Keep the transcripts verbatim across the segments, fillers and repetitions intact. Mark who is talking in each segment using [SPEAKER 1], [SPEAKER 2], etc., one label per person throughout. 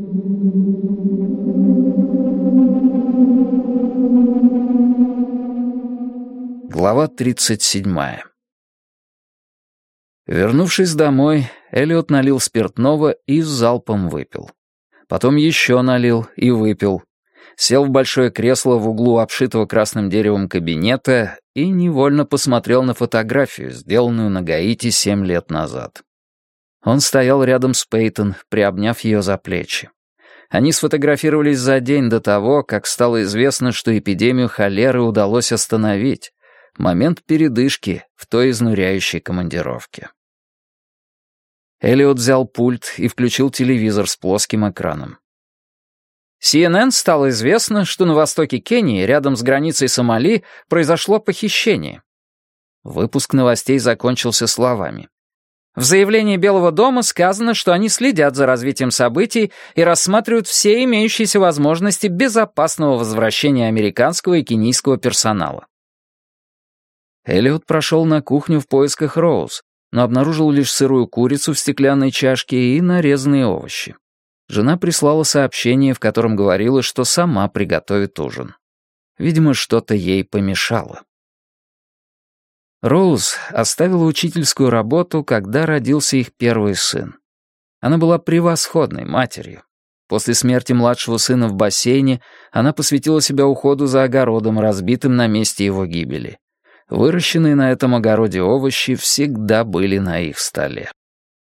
[SPEAKER 1] Глава тридцать седьмая. Вернувшись домой, Эллиот налил спиртного и залпом выпил. Потом еще налил и выпил. Сел в большое кресло в углу обшитого красным деревом кабинета и невольно посмотрел на фотографию, сделанную на Гаити семь лет назад. Он стоял рядом с Пейтон, приобняв ее за плечи. Они сфотографировались за день до того, как стало известно, что эпидемию холеры удалось остановить. Момент передышки в той изнуряющей командировке. Эллиот взял пульт и включил телевизор с плоским экраном. си эн эн стало известно, что на востоке Кении, рядом с границей Сомали, произошло похищение. Выпуск новостей закончился словами. В заявлении Белого дома сказано, что они следят за развитием событий и рассматривают все имеющиеся возможности безопасного возвращения американского и кенийского персонала. Эллиот прошел на кухню в поисках Роуз, но обнаружил лишь сырую курицу в стеклянной чашке и нарезанные овощи. Жена прислала сообщение, в котором говорила, что сама приготовит ужин. Видимо, что-то ей помешало. Роуз оставила учительскую работу, когда родился их первый сын. Она была превосходной матерью. После смерти младшего сына в бассейне она посвятила себя уходу за огородом, разбитым на месте его гибели. Выращенные на этом огороде овощи всегда были на их столе.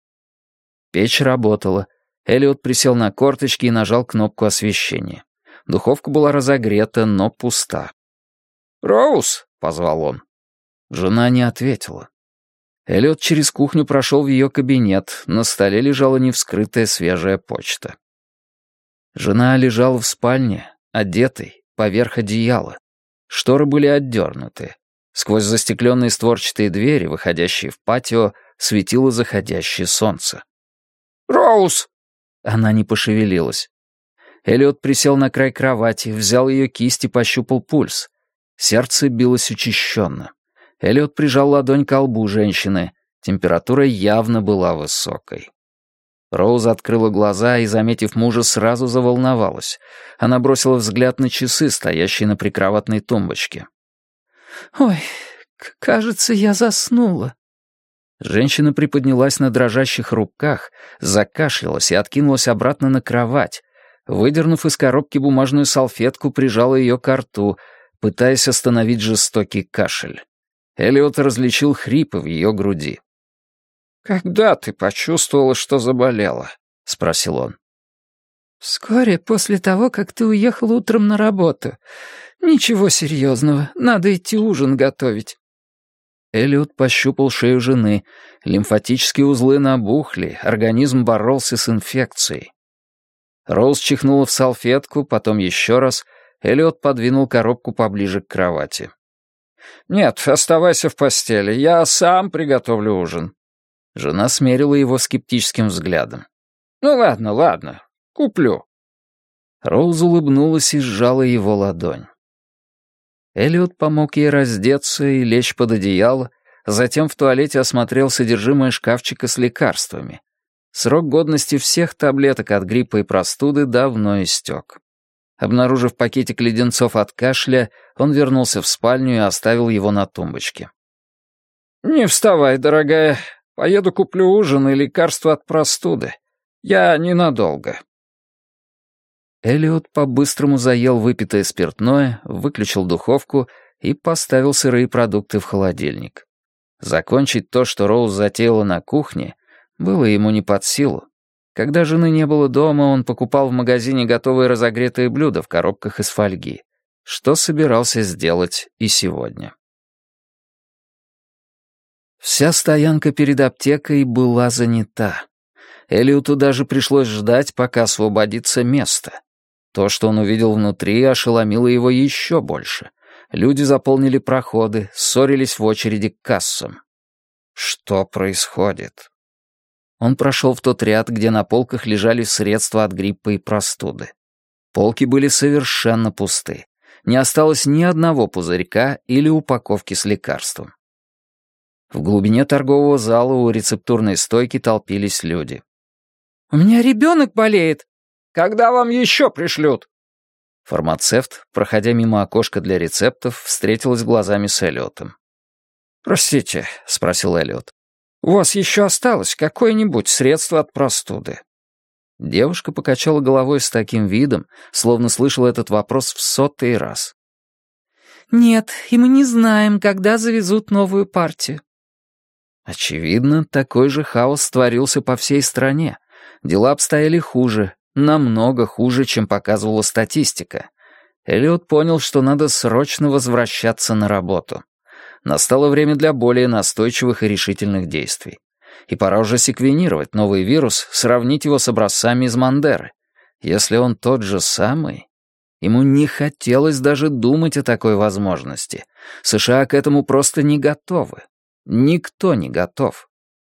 [SPEAKER 1] Печь работала. Эллиот присел на корточки и нажал кнопку освещения. Духовка была разогрета, но пуста. «Роуз!» — позвал он. Жена не ответила. Эллиот через кухню прошел в ее кабинет. На столе лежала невскрытая свежая почта. Жена лежала в спальне, одетой, поверх одеяла. Шторы были отдернуты. Сквозь застекленные створчатые двери, выходящие в патио, светило заходящее солнце. «Роуз!» Она не пошевелилась. Эллиот присел на край кровати, взял ее кисть и пощупал пульс. Сердце билось учащенно. Эллиот прижал ладонь к лбу женщины. Температура явно была высокой. Роуз открыла глаза и, заметив мужа, сразу заволновалась. Она бросила взгляд на часы, стоящие на прикроватной тумбочке. «Ой, кажется, я заснула». Женщина приподнялась на дрожащих руках, закашлялась и откинулась обратно на кровать. Выдернув из коробки бумажную салфетку, прижала ее ко рту, пытаясь остановить жестокий кашель. Эллиот различил хрипы в ее груди. «Когда ты почувствовала, что заболела?» — спросил он. «Вскоре после того, как ты уехала утром на работу. Ничего серьезного, надо идти ужин готовить». Эллиот пощупал шею жены. Лимфатические узлы набухли, организм боролся с инфекцией. Роуз чихнула в салфетку, потом еще раз. Эллиот подвинул коробку поближе к кровати. «Нет, оставайся в постели, я сам приготовлю ужин». Жена смерила его скептическим взглядом. «Ну ладно, ладно, куплю». Роуз улыбнулась и сжала его ладонь. Эллиот помог ей раздеться и лечь под одеяло, затем в туалете осмотрел содержимое шкафчика с лекарствами. Срок годности всех таблеток от гриппа и простуды давно истек. Обнаружив пакетик леденцов от кашля, он вернулся в спальню и оставил его на тумбочке. «Не вставай, дорогая. Поеду куплю ужин и лекарства от простуды. Я ненадолго». Эллиот по-быстрому заел выпитое спиртное, выключил духовку и поставил сырые продукты в холодильник. Закончить то, что Роуз затеяла на кухне, было ему не под силу. Когда жены не было дома, он покупал в магазине готовые разогретые блюда в коробках из фольги, что собирался сделать и сегодня. Вся стоянка перед аптекой была занята. Эллиоту даже пришлось ждать, пока освободится место. То, что он увидел внутри, ошеломило его еще больше. Люди заполнили проходы, ссорились в очереди к кассам. Что происходит? Он прошел в тот ряд, где на полках лежали средства от гриппа и простуды. Полки были совершенно пусты. Не осталось ни одного пузырька или упаковки с лекарством. В глубине торгового зала у рецептурной стойки толпились люди. «У меня ребенок болеет!» —
[SPEAKER 2] Когда вам еще пришлют?»
[SPEAKER 1] Фармацевт, проходя мимо окошка для рецептов, встретилась глазами с Эллиотом.
[SPEAKER 2] «Простите», — спросил Эллиот, — «у вас еще осталось какое-нибудь средство от простуды?»
[SPEAKER 1] Девушка покачала головой с таким видом, словно слышала этот вопрос в сотый раз.
[SPEAKER 3] «Нет, и мы не знаем, когда завезут новую партию».
[SPEAKER 1] Очевидно, такой же хаос творился по всей стране. Дела обстояли хуже, намного хуже, чем показывала статистика. Эллиот понял, что надо срочно возвращаться на работу. Настало время для более настойчивых и решительных действий. И пора уже секвенировать новый вирус, сравнить его с образцами из Мандеры. Если он тот же самый... Ему не хотелось даже думать о такой возможности. США к этому просто не готовы. Никто не готов.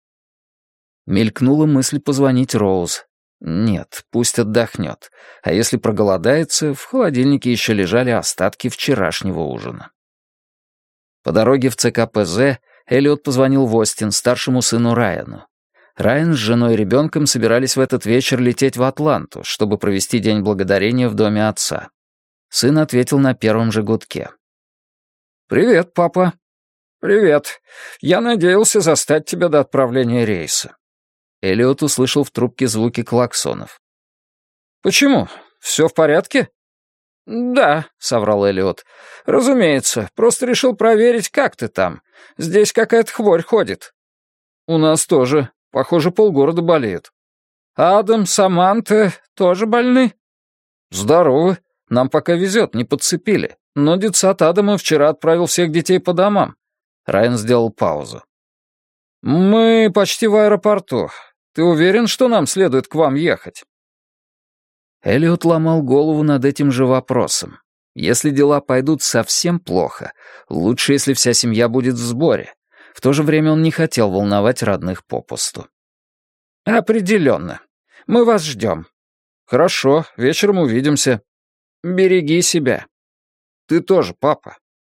[SPEAKER 1] Мелькнула мысль позвонить Роуз. Нет, пусть отдохнет. А если проголодается, в холодильнике еще лежали остатки вчерашнего ужина. По дороге в ЦКПЗ Эллиот позвонил в Остин, старшему сыну Райану. Райан с женой и ребенком собирались в этот вечер лететь в Атланту, чтобы провести День Благодарения в доме отца. Сын ответил на первом же гудке.
[SPEAKER 2] «Привет, папа». «Привет. Я надеялся застать тебя до отправления рейса».
[SPEAKER 1] Эллиот услышал в трубке звуки клаксонов.
[SPEAKER 2] «Почему? Все в порядке?» «Да», — соврал Эллиот. «Разумеется. Просто решил проверить, как ты там. Здесь какая-то хворь ходит». «У нас тоже. Похоже, полгорода болеет». «Адам, Саманта тоже больны?» «Здоровы. Нам пока везет, не подцепили. Но детсад Адама вчера отправил всех детей по домам». Райан сделал паузу. «Мы почти в аэропорту. Ты уверен, что нам следует к вам ехать?»
[SPEAKER 1] Эллиот ломал голову над этим же вопросом. Если дела пойдут совсем плохо, лучше, если вся семья будет в сборе. В то же время он не хотел волновать родных попусту.
[SPEAKER 2] «Определенно. Мы вас ждем». «Хорошо, вечером увидимся. Береги себя. Ты тоже, папа».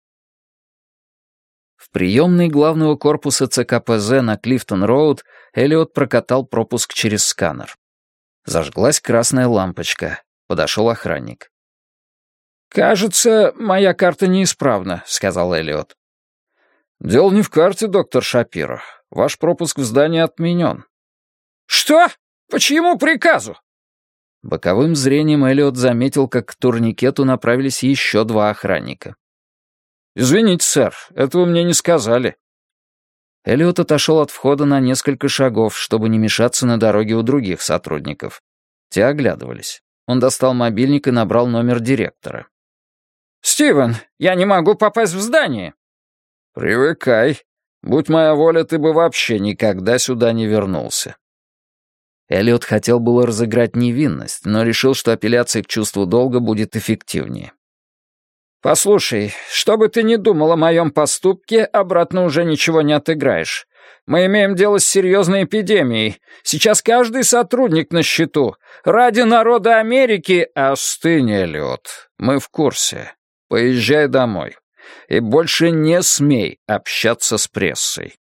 [SPEAKER 1] В приемной главного корпуса ЦКПЗ на Клифтон-Роуд Эллиот прокатал пропуск через сканер. Зажглась красная лампочка. Подошел охранник.
[SPEAKER 2] «Кажется, моя карта неисправна», — сказал Эллиот. «Дело не в карте, доктор Шапиро. Ваш пропуск в здание отменен». «Что? По чьему приказу?»
[SPEAKER 1] Боковым зрением Эллиот заметил, как к турникету направились еще два охранника.
[SPEAKER 2] «Извините, сэр, этого мне не сказали».
[SPEAKER 1] Эллиот отошел от входа на несколько шагов, чтобы не мешаться на дороге у других сотрудников. Те оглядывались. Он достал мобильник и набрал номер директора.
[SPEAKER 2] «Стивен, я не могу попасть в здание».
[SPEAKER 1] «Привыкай. Будь моя воля, ты бы вообще никогда сюда не вернулся». Эллиот хотел было разыграть невинность, но решил, что апелляция к чувству долга будет эффективнее.
[SPEAKER 2] «Послушай, что бы ты ни думал о моем поступке, обратно уже ничего не отыграешь. Мы имеем дело с серьезной эпидемией. Сейчас каждый сотрудник на счету. Ради народа Америки...»
[SPEAKER 1] «Остынь, Эллиот. Мы в курсе. Поезжай домой. И больше не смей общаться с прессой».